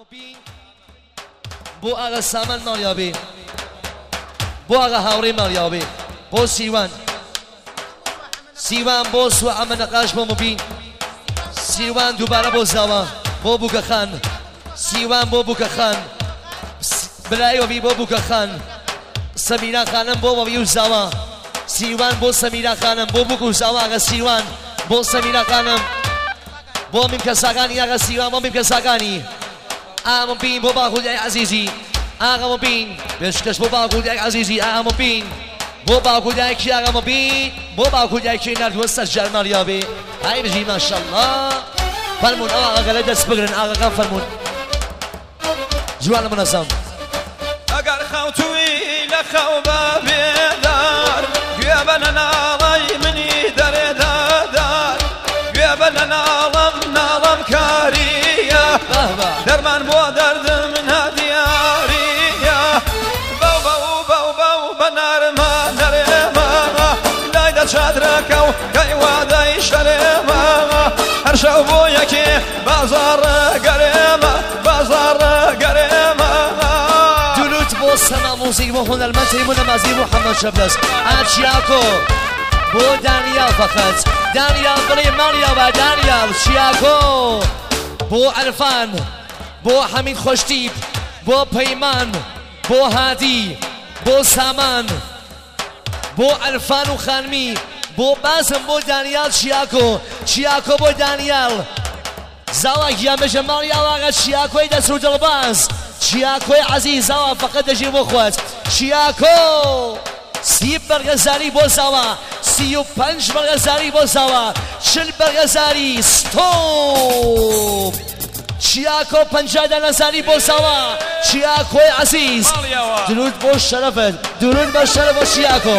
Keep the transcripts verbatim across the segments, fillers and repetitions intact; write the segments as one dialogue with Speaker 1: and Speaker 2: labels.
Speaker 1: بین بۆ ئاغا سامان ماڵیاوێ بۆ ئاغا هاوڕێ ماڵیاوێ بۆ سیوان سیوان بۆ سوە ئەمە نەقاش بۆ مبین سیوان دووبارە بۆ زاوە بۆ بووکەخان سیوان بۆ بووکەخان برایۆبی بۆ بووکەخان سەمیرا خانم بۆ مەوی و زاوە سیوان بۆ سەمیرا خانم بۆ بووک و زاوە ئاغا سیوان بۆ سەمیرا خانم بۆ میم کەساکانی ئاغا سیوان بۆ میم کەساکانی ئامە بین بۆ باخودای عەزیزی ئاغا بین پێشکەش بۆ باخودای عەزیزی ئامە بین بۆ باخودایکی ئاغا بین بۆ باخودایکی نردووە سەرجار ماڵیاوێ های بژی ماشەڵڵا فەرمون ئەوە ئاغا لە دەست بگرن ئاغاکان فەرمون جوانە منەزەم
Speaker 2: ئەگەر خەوتووی لە خەوبە بێدار گوێ بەنە ناڵەی منی دەرێدادار گوێ بەنە ناڵەم ناڵەم کاریە دەرمان بۆ دەردم نادیاریە بەو بەو بەو بەو بە نارمە نەرێمە لای دەچادرەکە و کەیوادەی شەرێمە هەر شەو بۆ یەکێ بازاڕە گەرێمە بازاڕە گەرێمە
Speaker 1: بۆ سەما موزیک بۆ هونەرمەندی منەمازی محەممەد شەبلەس ئاچیاکۆ بۆ دانیال فەقەت دانیال بڵێ ماڵیاوە دانیال چیاکۆ بۆ عەرفان بۆ حەمید خۆشتیب بۆ پەیمان بۆ هادی بۆ سامان بۆ عەرفان و خانمی بۆ بازم بۆ دانیال چیاکۆ چیاکۆ بۆ دانیال زاوا گیانبێژە ماڵیاوەگە چیاکۆی دەست و دڵباز چیاکۆی عەزیز زاوا فەقەت دەژی بۆ خۆت چیاکۆ سی بەرگەزاری بۆ زاوا سی و پەنج بەرگەزاری بۆ زاوا چل بەرگەزاری ستۆپ چیاکۆ پەنجا دانەزاری بۆ زاوا چیاکۆی عەزیز درود بۆ شەرەفت درود بە شەرەف بۆ چیاکۆ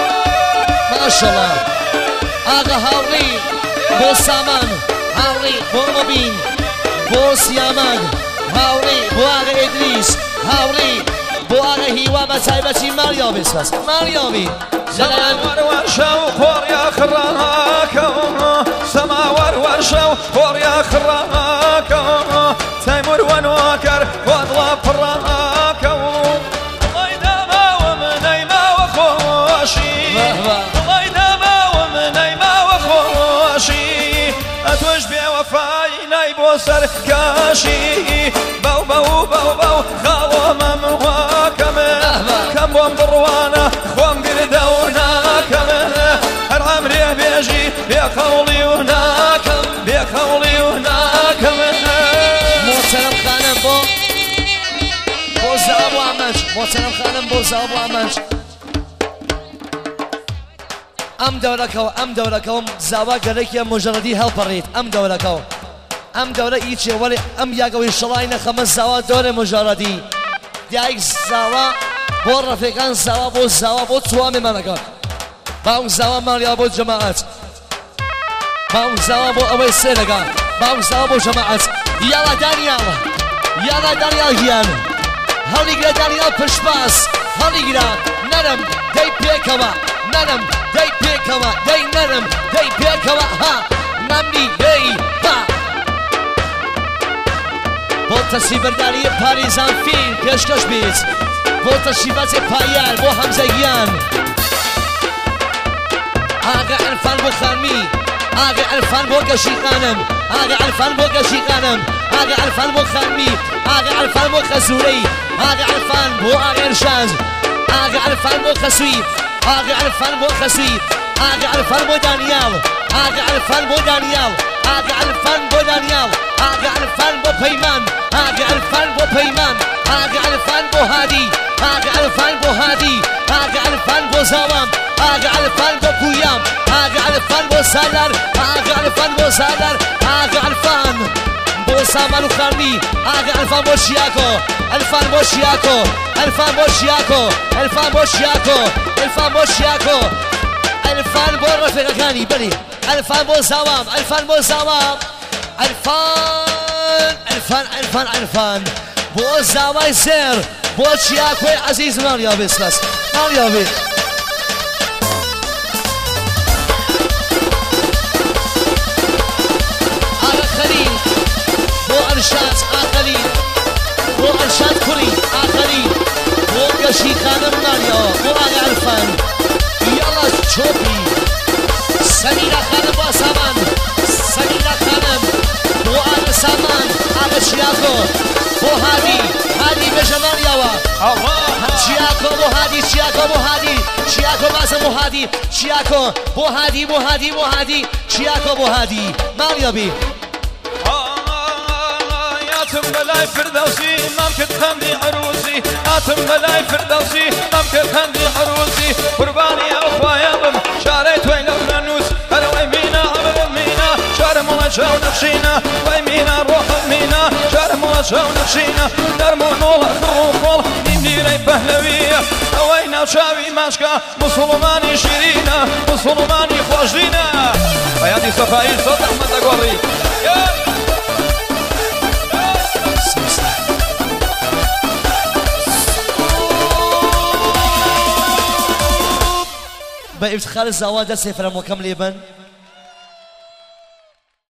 Speaker 1: ماشەڵڵا ئاغا هاوڕێ بۆ سامان هاوڕێ بۆ مەبین بۆ سیامان هاوڕێ بۆ ئاغا ئیدریس هاوڕێ بۆ ئاغا هیوا بە تایبەتی ماڵیاوێ سپاس ماڵیاوێ
Speaker 2: سەماوەر وەرشە و خۆڕیا خڕاکەوە سەماوەر وەرشە و خۆڕیا خڕاکەوە تەیمور وەنۆکەر خۆدڵە پڕاکەوە دڵی داماوە منەی ماوە خۆشی دڵی داماوە منەی ماوە خۆشی ئەتۆش بێوەفای نای بۆ سەر کاشی بەو بەو بەو بەو خاوەمەم واکەمە کەم بۆم بڕوانە خۆم گردە و ناکەمە هەر عەمرێ بێژی بێخەوڵی و ناکەم بێخەوڵی و ناکەمە
Speaker 1: محتەرەم خانم بۆ بۆ زاوا بۆ ئەمەش محتەرەم خانم بۆ زاوا بۆ ئەمەش ئەم دەورەکەەوە ئەم دەورەکەەوە زاوا گەرەێکیە مۆژەڕەدی هەڵپەڕێت ئەم دەورەکەەوە ئەم دەورە ئیچێ وەڵێ ئەم یاگەوەی شەڵای نەخەمە زاوا دۆرە مۆژەڕەدی دایک زاوا بۆ ڕەفیقان زاوا بۆ زاوا بۆ توامێ مەمەکە باوک زاوا ماڵیا بۆ جەماعەت باوک زاوا بۆ ئەوەی سێرەکە باوک زاوا بۆ جەماعەت یاڵا دانیاڵ یاڵا دانیاڵ گیان هەڵیگرە دانیاڵ پشتباس هەڵیگرە نەرم دەی پێکەوە نەرم دەی پێکەوە دەی نەرم دەی پێکەوە ها نەمری دەی ها بۆ تەسیبەرداری پاریزان فیل پێشکەش بیت بۆ تەشریفاتی پایان بۆ هەمزەگیان ئاغا عەرفان بۆ خانمی ئاغا عەرفان بۆ گەشی خانم ئاغا عەرفان بۆ گەشی خانم ئاغا عەرفان بۆ خانمی ئاغا عەرفان بۆ خەزوورەی ئاغا عەرفان بۆ ئاغا ئێرشاز ئاغا عەرفان بۆ خەسووی ئاغا عەرفان بۆ خەسووی ئاغا عەرفان بۆ دانیاڵ ئاغا عەرفان بۆ دانیاڵ ئاغا عەرفان بۆ دانیاڵ ئاغا عەرفان بۆ پەیمان ئاغا عەرفان بۆ پەیمان ئاغا عەرفان بۆ هادی ئاغا عەرفان بۆ هادی ئاغا عەرفان بۆ زاوام ئاغا عەرفان بۆ پویام ئاغا عەرفان بۆ سالار ئاغا عەرفان بۆ سالار ئاغا عەرفان بۆ سامان و خانمی ئاغا عەرفان بۆ شیاکۆ عەرفان بۆ شیاکۆ عەرفان بۆ شیاکۆ عەرفان بۆ شیاکۆ عەرفان بۆ شیاکۆ عەرفان بۆ ڕەفیقەکانی بەڵێ عەرفان بۆ زاوام عەرفان بۆ زاوام عەرفان عەرفان عەرفان عەرفان بۆ زاوای سێر بۆ چیاکۆی عەزیز ماڵیاوێ سپاس ماڵیاوێ ئاغا خەلیل بۆ ئەرشاد ئاغا خەلیل باشی خانم ماریا بۆ ئاغا عرفان یاڵا چۆپی سەمیرە خانم بۆ سامان سەمیرە خانم بۆ ئاغا سامان ئاغا چیاکۆ بۆ هادی هادی بێژە ماریاوە چیاکۆ بۆ هادی چیاکۆ بۆ هادی چیاکۆ بازە بۆ هادی چیاکۆ بۆ هادی بۆ هادی بۆ هادی چیاکۆ بۆ هادی ماریا بی
Speaker 2: آتم بلاي فردوسي ممكن خندي عروسي آتم بلاي فردوسي ممكن خندي عروسي قرباني أخويا بم شاريت وين الفنوس أنا ويمينا عمل مينا شارم وجهه ونخشينا ويمينا روح مينا شارم وجهه ونخشينا درمون والله خروق نمني لي بهلوية أوينا وشاوي ماشكا مسلماني شيرينا مسلماني خوشدينا ويادي صفائي صوت أحمد أقوري
Speaker 1: با افتخار الزواج دست فرموكم ليبن